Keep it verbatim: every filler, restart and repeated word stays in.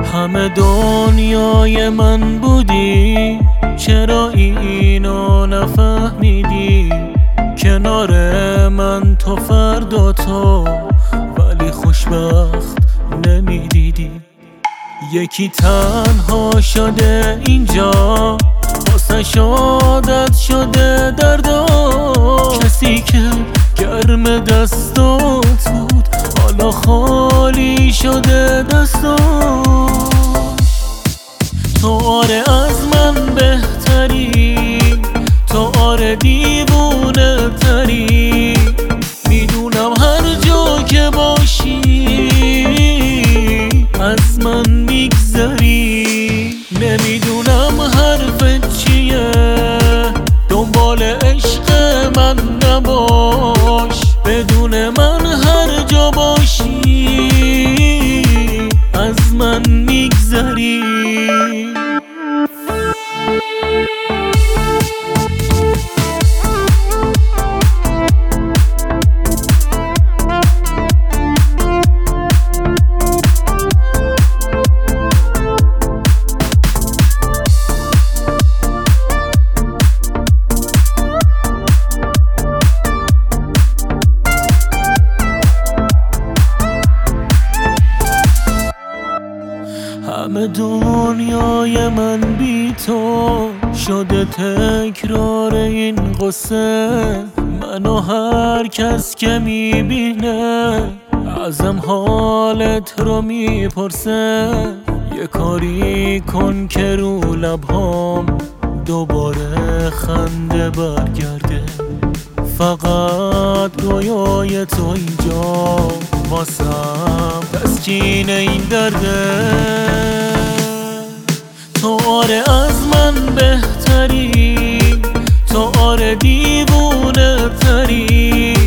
همه دنیای من بودی، چرا اینو نفهمیدی؟ کنار من تو فردا تو، ولی خوشبخت نمیدیدی. یکی تنها شده اینجا، واسه عادت شده دردا. کسی که گرم دستات بود، حالا خالی شده دستات. تو آره از من بهتری، تو آره دیوونه تری. میدونم هر جا که باشی از من میگذری. نمیدونم حرفت چیه، دنبال عشق من نباش. بدون من هر جا باشی از من میگذری. همه دنیای من بی تو شده تکرار این قصه. منو هر کس که میبینه ازم حالت رو میپرسه. یه کاری کن که رو لبهام دوباره خنده برگرده. فقط رویای تو اینجا واسم تسکین این درده. تو آره از من بهتری، تو آره دیوونه تری.